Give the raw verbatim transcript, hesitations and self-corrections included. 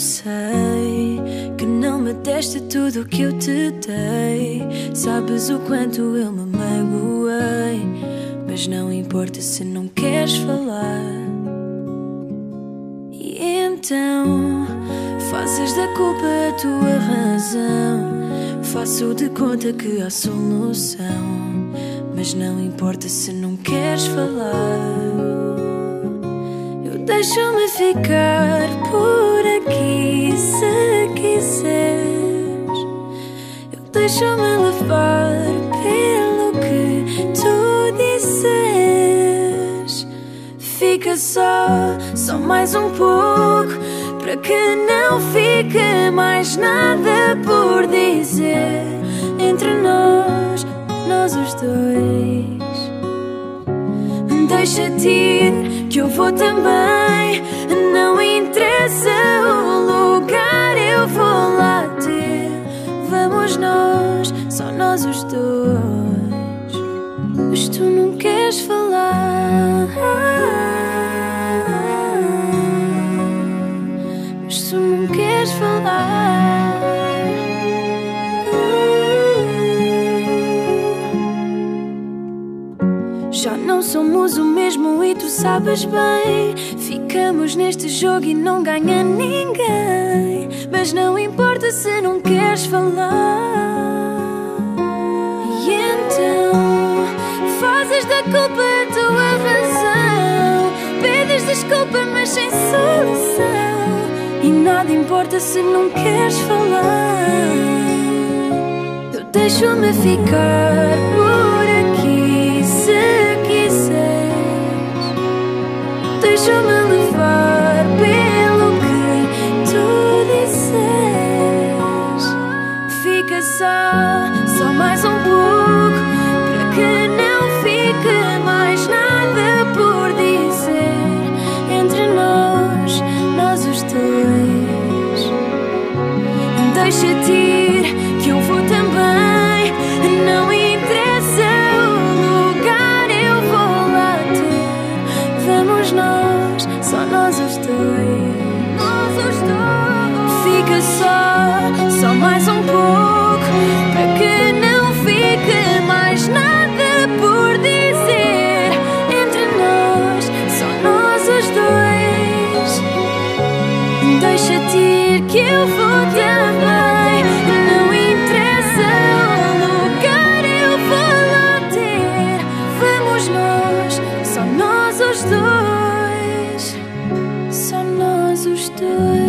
sei que não me deste tudo o que eu te dei. Sabes o quanto eu me magoei, mas não importa se não queres falar. E então fazes da culpa a tua razão. Faço de conta que há solução, mas não importa se não queres falar. Eu deixo-me ficar por aqui se quiseres. Eu deixo-me levar pelo que tu disseres. Fica só, só mais um pouco, para que não fique mais nada por dizer entre nós, nós os dois. Deixa-te ir, que eu vou também. Não interessa o lugar, eu vou lá ter. Vamos nós, só nós os dois. Mas tu não queres falar. Mas tu não queres falar. Já não somos o mesmo e tu sabes bem. Ficamos neste jogo e não ganha ninguém. Mas não importa se não queres falar. E então fazes da culpa a tua razão. Pedes desculpa mas sem solução. E nada importa se não queres falar. Eu deixo-me ficar por aqui se quiseres. Deixa-me levar pelo que tu disseres. Fica só, só mais um pouco, para que não fique mais nada por dizer entre nós, nós os dois. Deixa-te ir, que eu vou também. Não interessa o lugar, eu vou lá ter. Vamos nós, só nós os dois. Nós os dois. Fica só, só mais um pouco, para que não fique mais nada por dizer entre nós, só nós os dois. Deixa-te ir, que eu vou também. Não interessa o lugar, eu vou lá ter. Vamos nós, só nós os dois. Só nós os dois.